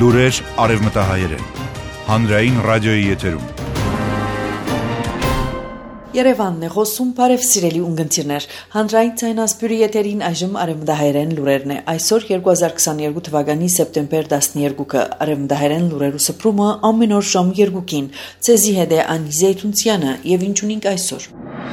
Լուրեր արևմտահայերեն, հանրային ռադիոյի եթերում։ Երևանն է խոսում, բարև սիրելի ունգընտիրներ, հանրային ցայնասպյուրի եթերին այժմ արևմտահայերեն լուրերն է, այսօր 2022 թվականի սեպտեմբեր 12-ը, արևմտահայերեն լուրերու սփռումը ամեն օր ժամ 2-ին, ցեզի հետ է Անի Զեյթունցյանը եւ ինչ ունենք այսօր։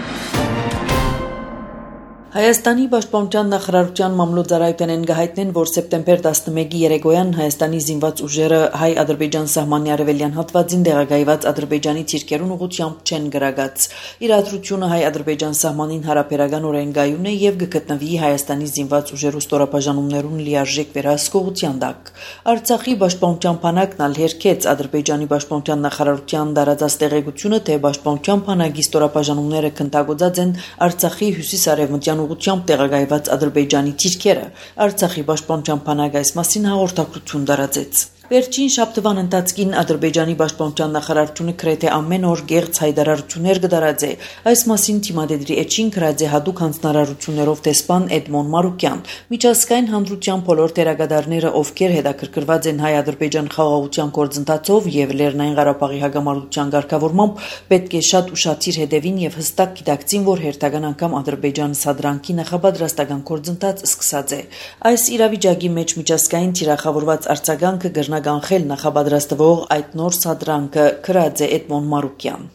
Հայաստանի Պաշտպանության նախարարության մամլոյցարայութենեն գահիտնեն, որ սեպտեմբեր 11-ի երեկոյան Հայաստանի զինված ուժերը հայ-ադրբեջան սահմանի արևելյան հատվածին տեղակայված ադրբեջանի թիրքերուն ուղղությամբ չեն գրագած։ Իրադրությունը հայ-ադրբեջան սահմանին հարաբերական գայուն է եւ գտնվի Հայաստանի զինված ուժերու ստորապաժանումներուն լիարժեք վերահսկողության տակ։ Արցախի Պաշտպանության բանակն ալ հերքեց Ադրբեջանի Պաշտպանության նախարարության դարածած տեղեկությունը, թե Պաշտպանության բանակի ստորապաժանումները քննագործած են Արցախի հյուսիս-արևմտյան ուղղությամբ տեղակայված ադրբեջանի թիրքերը։ Արցախի Պաշտպանության բանակը այս մասին հաղորդակցություն տարածեց։ Վերջին շաբթվան ընթացքին Ադրբեջանի Պաշտպանության նախարարությունը գրեթե ամեն օր գեղձ հայտարարություններ կդարածե։ Այս մասին թիմադեդի էջին գրած է հատուկ հանձնարարություններով դեսպան Էդմոն Մարուկյան։ Միջազգային հանրության բոլոր դերակատարները, ովքեր հետաքրքրված են հայ-ադրբեջան խաղաղության գործընթացով եւ Լեռնային Ղարաբաղի հագամարտության ղեկավարմամբ, պետք է շատ ուշադիր հետևին եւ հստակ գիտակցին, որ հերթական անգամ Ադրբեջանը սադրանքի նախապատրաստական գործընթաց սկսած է։ Այս իրավիճակի մեջ միջազգային թիրախավորված արձագանքը կանխել նախապատրաստվող այդ նոր սադրանքը, գրած է Էդմոն Մարուկյան։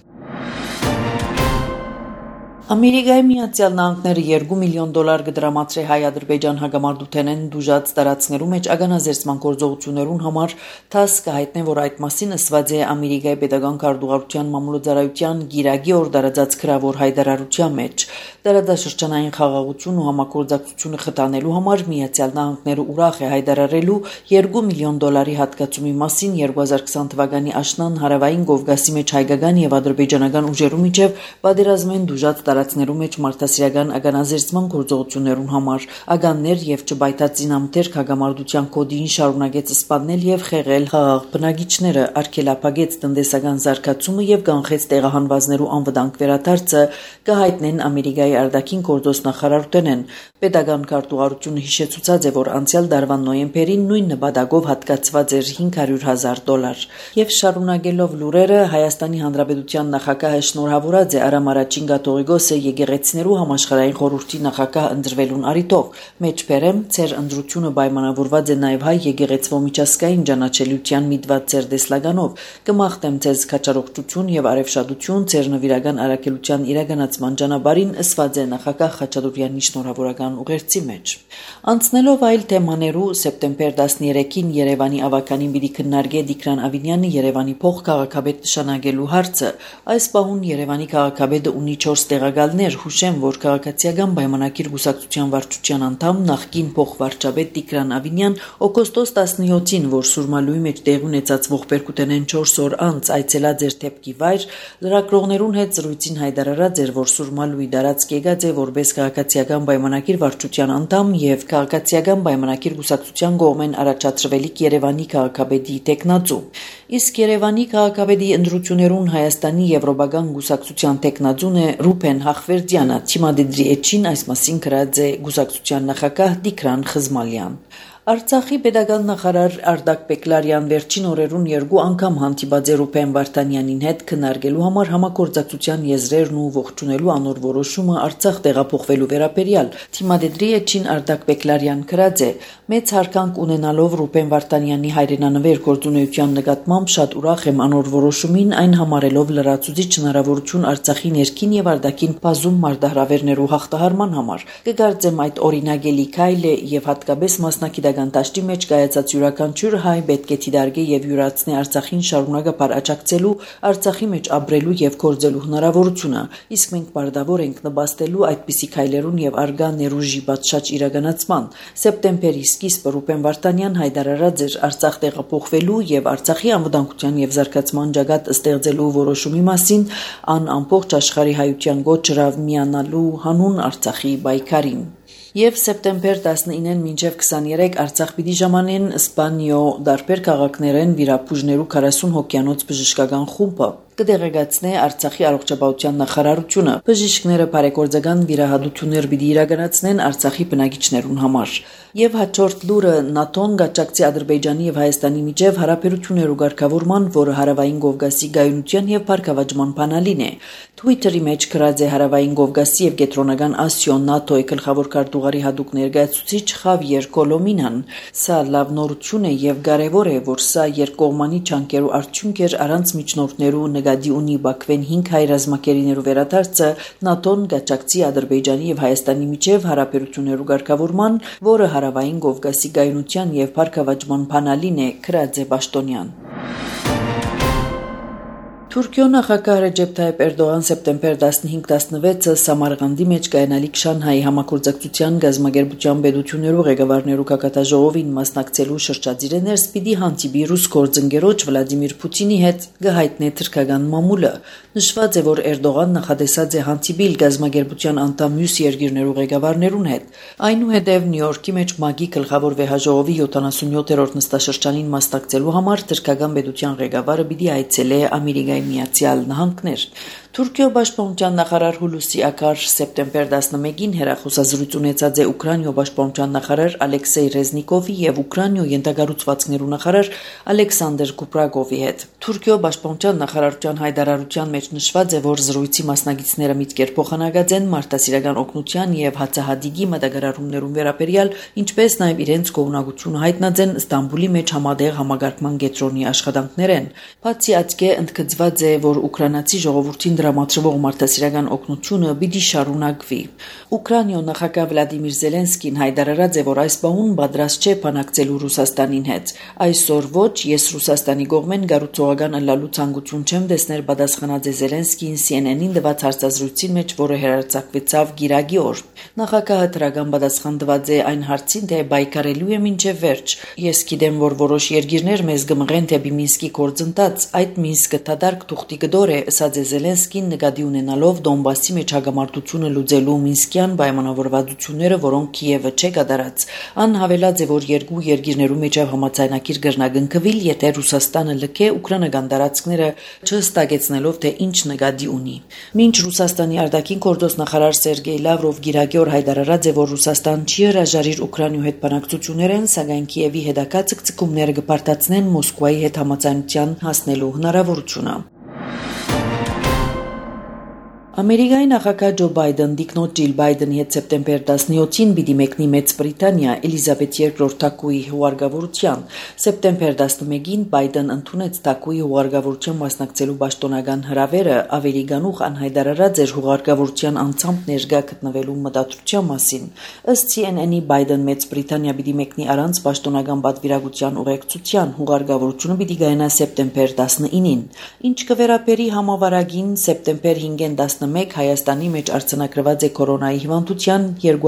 Ամերիկայի Միացյալ Նահանգները $2 միլիոն կդրամատրե հայ-ադրբեջան հագամարտութենեն դուժած տարածքներու մեջ ագանազերծման գործողություններուն համար թաս կհայտնեն, որ այդ մասին ասված է Ամերիկայի պետական քարտուղարության մամլոյցարայության գիրագի օր դարածած գրավոր հայտարարության մեջ։ Տարածաշրջանային խաղաղություն ու համագործակցությունը խթանելու համար Միացյալ Նահանգները ուրախ է հայտարարելու $2 միլիոն հատկացումի մասին 2020 թվականի աշնան հարավային Կովկասի մեջ հայկական եւ ադրբեջանական ուժերու միջև պատերազմեն դուժած տարածքներու մեջ մարդասիրական ագանազերծման գործողություններուն համար ագաններ եւ չբայթածինամթերք հագամարտության կոդին շարունակեց սպանել եւ խեղել խաղաղ բնակիչները, արգելափակեց տնտեսական զարգացումը եւ կանխեց տեղահանվածներու անվտանգ վերադարձը, կհայտնեն Ամերիկայի արտաքին գործոս նախարարութենեն։ Պետական քարտուղարությունը հիշեցուցած է, որ անցյալ տարվան նոյեմբերին նույն նպատակով հատկացված էր $500,000 եւ շարունակելով լուրերը Հայաստանի Հանրապետության նախագահը շնորհավորած է Արամ Արաչին Գաթողիկոսը եկեղեցիներու համաշխարհային խորհրդի նախագահ ընտրվելուն առիթով։ Մեջբերեմ ծեր ընտրությունը պայմանավորված է նաեւ հայ եկեղեցվո միջազգային ճանաչելիության միտված ծեր դեսլականով։ Կմաղթեմ ձեզ քաջառողջություն եւ արեւշադություն ծեր նվիրական առաքելության իրականացման ճանապարհին, ըսված է նախագահ Խաչատուրյանի շնորհավորական ուղերձի մեջ։ Անցնելով այլ թեմաներու, սեպտեմբեր 13-ին Երևանի ավականին պիտի քննարկե Տիգրան Ավինյանը Երևանի փոխքաղաքապետ նշանակելու հարցը։ Այս պահուն Երևանի քաղաքապետը ունի 4 տեղակալներ, հուշեմ, որ քաղաքացիական պայմանագիր գուսակցության վարչության անդամ նախկին փոխվարչապետ Տիգրան Ավինյան օգոստոս 17-ին, որ Սուրմալուի մեջ տեղի ունեցած ողբերգութենեն 4 օր անց այցելած էր Թեպքի վայր, լրագրողներուն հետ զրույցին հայտարարած էր, որ Սուրմալուի տարածք եկած է որպես քաղաքացիական պայմանագիր վարչության անդամ եւ քաղաքացիական պայմանագիր գուսակցության կողմեն առաջադրվելիք Երևանի քաղաքապետի տեխնացու։ Իսկ Երևանի քաղաքապետի ընտրություններուն Հայաստանի եվրոպական գուսակցության տեխնացուն է Ռուբեն Հախվերդյանը, թիմադեդի էջին այս մասին գրած է գուսակցության նախագահ Տիգրան Խզմալյան։ Արցախի պետական նախարար Արտակ Պեկլարյան վերջին օրերուն 2 անգամ հանդիպած է Ռուբեն Վարդանյանին հետ քննարկելու համար համագործակցության եզրերն ու ողջունելու անոր որոշումը Արցախ տեղափոխվելու վերաբերյալ։ Թիմադեդի էջին Արտակ Պեկլարյան գրած է. «Մեծ հարկանք ունենալով Ռուբեն Վարդանյանի հայրենանվեր գործունեության նկատմամբ շատ ուրախ եմ անոր որոշումին, այն համարելով լրացուցիչ հնարավորություն Արցախի ներքին եւ արտաքին բազում մարտահրավերներու հաղթահարման համար։ Կգործեմ այդ օրինագելի քայլ է եւ հատկապես մասնակցական տաշտի մեջ կայացած յուրաքանչյուր հայ պետք է դիտարկե եւ յուրացնի Արցախին շարունակապար աջակցելու, Արցախի մեջ ապրելու եւ գործելու հնարավորությունը։ Իսկ մենք պարտավոր ենք նպաստելու այդպիսի քայլերուն եւ արգա ներուժի պատշաճ իրականացման։ Սեպտեմբերի սկիզբը Ռուբեն Վարդանյան հայտարարած էր Արցախ տեղափոխվելու եւ Արցախի անվտանգության եւ զարգացման ճակատ ստեղծելու որոշումի մասին, ան ամբողջ աշխարհի հայության գոչրավ միանալու հանուն Արցախի պայքարին։ Եվ սեպտեմբեր 19-ին մինչև 23 Արցախ պիտի ժամանեն Իսպանիո դարբեր քաղաքներեն վիրապուժներու 40 հոգյանոց բժշկական խումբը։ կդեղեկացնե Արցախի առողջապահության նախարարությունը։ Բժիշկները բարեգործական վիրահատություններ պիտի իրականացնեն Արցախի բնակիչներուն համար։ Եվ հաջորդ լուրը ՆԱՏՕ-ն գաճակցի Ադրբեջանի եւ Հայաստանի միջև հարաբերություններու ղեկավարման, որը Հարավային Կովկասի գայունության եւ բարգավաճման բանալին է։ Twitter-ի մեջ գրած է Հարավային Կովկասի եւ Կենտրոնական Ասիո ՆԱՏՕ-ի գլխավոր քարտուղարի հատուկ ներկայացուցիչ Խավիեր Կոլոմինան։ Սա լավ նորություն է եւ կարեւոր է, որ սա երկկողմանի ջանքերու արդյունք էր առանց միջնորդներու նկատի ունի Բաքվեն 5 հայ ռազմակերիներու վերադարձը ՆԱՏՕ-ն գաճակցի Ադրբեջանի եւ Հայաստանի միջև հարաբերություններու ղեկավարման, որը Հարավային Կովկասի գայունության եւ բարգավաճման բանալին է, գրած է Պաշտոնյան։ Թուրքիո նախագահ Ռեջեփ Թայիփ Էրդողան սեպտեմբեր 15-16-ը Սամարղանդի մեջ կայանալիք Շանհայի համագործակցության գազագերբության պետություններու ղեկավարներու կակատաժողովին մասնակցելու շրջադիրներս պիտի հանդիպի ռուս գործընկերոջ Վլադիմիր Պուտինի հետ գահիտնե թրքական մամուլը։ Նշված է, որ Էրդողան նախադեсած է հանդիպիլ գազագերբության անդամ մյուս երկիրներու ղեկավարներուն հետ։ Այնուհետև Նյու Յորքի մեջ ՄԱԳ-ի գլխավոր վեհաժողովի 77-րդ նստաշրջանին մասնակցելու համար թրքական պետության ղեկավարը պիտի այցելե Ամերիկայի Միացյալ Նահանգներ։ Թուրքիո պաշտպանության նախարար Հուլուսի Ակար սեպտեմբեր 11-ին հեռախոսազրույց ունեցած է Ուկրաինո պաշտպանության նախարար Ալեքսեյ Ռեզնիկովի եւ Ուկրաինո յենթակառուցվածքներու նախարար Ալեքսանդր Կուպրագովի հետ։ Թուրքիո պաշտպանության նախարարության հայտարարության մեջ նշված է, որ զրույցի մասնակիցները միտքեր փոխանակած են մարդասիրական օգնության եւ հացահատիկի մտագարարումներուն վերաբերյալ, ինչպես նաեւ իրենց գոհունակությունը հայտնած են Ստամբուլի մեջ համատեղ համագարկման կենտրոնի աշխատանքներեն։ Բացի այդ ընդգծված է, որ ուկրաինացի ժողովրդին դրամատրվող մարդասիրական օգնությունը պիտի շարունակվի։ Ուկրաինո նախագահ Վլադիմիր Զելենսկին հայտարարած է, որ այս բանուն պատրաստ չէ բանակցելու Ռուսաստանին հետ։ Այսօր ոչ, ես Ռուսաստանի կողմեն գառուցողական ըլլալու ցանկություն չեմ տեսներ, պատասխանած է Զելենսկին CNN-ին տված հարցազրույցին մեջ, որը հեռարձակվեցավ գիրագի օր։ Նախագահը դրական պատասխան տված է այն հարցին, թե բայկարելու է մինչև վերջ։ Ես գիտեմ, որ որոշ երկիրներ մեզ կմղեն դեպի Մինսկի գործընթաց, այդ Մինսկը դատարկ թուղթի գդոր է, ըսած է Զելենսկին նկատի ունենալով Դոնբասի մեջ հագամարտությունը լուծելու Մինսկյան պայմանավորվածությունները, որոնք Կիևը չէ կատարած։ Ան հավելած է, որ երկու երկիրներու միջև համաձայնագիր կրնագնկվիլ, եթե Ռուսաստանը լքե ուկրաինական տարածքները չհստակեցնելով, թե ինչ նկատի ունի։ Մինչ Ռուսաստանի արտաքին գործոստ նախարար Սերգեյ Լավրով գիրակի օր հայտարարած է, որ Ռուսաստան չի հրաժարիր Ուկրաինու հետ բանակցություններեն, սակայն Կիևի հետագա ցկցկումները կպարտացնեն Մոսկվայի հետ համաձայնության հասնելու հնարավորությունը։ Ամերիկայի նախագահ Ջո Բայդեն դիկնոջ Ջիլ Բայդենի հետ սեպտեմբեր 17-ին պիտի մեկնի Մեծ Բրիտանիա Էլիզաբեթ II թագուհի հուղարկավորության։ Սեպտեմբեր 11-ին Բայդեն ընդունեց թագուհի հուղարկավորության մասնակցելու պաշտոնական հրավերը, ավելի գանուխ անհայտարարած էր հուղարկավորության անցամբ ներկա գտնվելու մտադրության մասին։ Ըստ CNN-ի Բայդեն Մեծ Բրիտանիա պիտի մեկնի առանց պաշտոնական պատվիրակության ուղեկցության, հուղարկավորությունը պիտի գայնա սեպտեմբեր 19-ին։ Ինչ կվերապերի համավարակին սեպտեմբեր 5-ին Հայաստանի մեջ արձանագրված է կորոնայի հիվանդության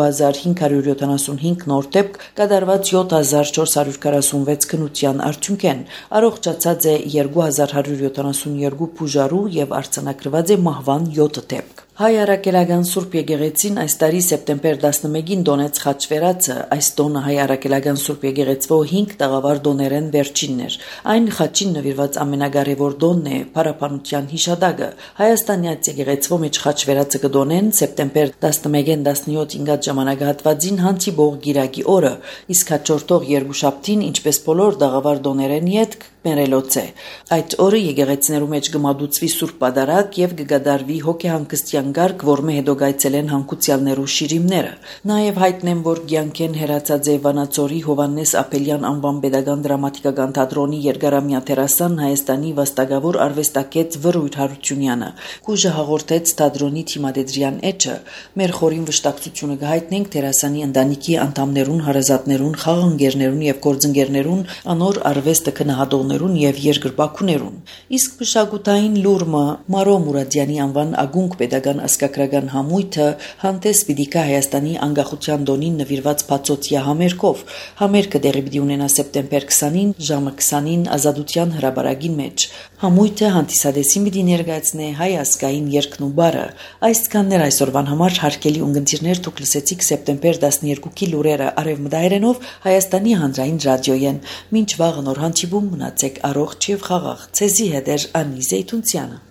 2575 նոր դեպք, կատարված 7446 քննության արդյունքեն, առողջացած է 2172 բուժարու եւ արձանագրված է մահվան 7 դեպք։ Հայ առաքելական Սուրբ Եկեղեցին այս տարի սեպտեմբեր 11-ին դոնեց խաչվերածը, այս տոնը հայ առաքելական Սուրբ Եկեղեցվո 5 տաղավար դոներեն վերջինն էր։ Այն խաչին նվիրված ամենակարևոր դոնն է, փառաբանության հիշադակը։ Հայաստանյաց եկեղեցվո մեջ խաչվերածը կդոնեն սեպտեմբեր 11-ին 17 ինգած ժամանակահատվածին հանդիպող գիրակի օրը, իսկ հաջորդող երկուշաբթին, ինչպես բոլոր տաղավար դոներեն յետք մերելոց է։ Այդ օրը եկեղեցիներու մեջ կմատուցվի Սուրբ Պատարագ եւ կգադարվի հոգեհանգստյան գարկ, որմե հետո գայցելեն հանգուցյալներու շիրիմները։ Նաեւ հայտնեմ, որ կյանքեն հերացած է Վանաձորի Հովաննես Ապելյան անվան pedagogan դրամատիկական թատրոնի երկարամյա դերասան Հայաստանի վաստակավոր արվեստագետ Վրույր Հարությունյանը։ Կուժը հաղորդեց թատրոնի թիմադեդրյան էջը։ Մեր խորին վշտակցությունը կհայտնենք դերասանի ընտանիքի անդամներուն, հարազատներուն, խաղընկերներուն եւ գործընկերներուն, անոր արվեստը քնահատողներուն եւ երկրպագուներուն։ Իսկ մշակութային լուրը Մարո Մուրադյանի անվան ագունք pedagogan ասկակրական համույթը հանդես պիտի գա Հայաստանի անկախության տոնին նվիրված բացօթյա համերգով։ Համերգը տեղի պիտի ունենա սեպտեմբեր 20-ին ժամը 20-ին Ազատության հրապարակին մեջ։ Համույթը հանդիսադեսին պիտի ներկայացնե հայ ազգային երգն ու բարը։ Այսքաններ այսօրվան համար հարգելի ունկնդիրներ, դուք լսեցիք սեպտեմբեր 12-ի լուրերը արևմտահայերենով Հայաստանի հանրային ռադիոյեն։ Մինչ վաղը նոր հանդիպում մնացեք առողջ եւ խաղաղ։ Ցեզի հետ Անի Զեյթունցյանը։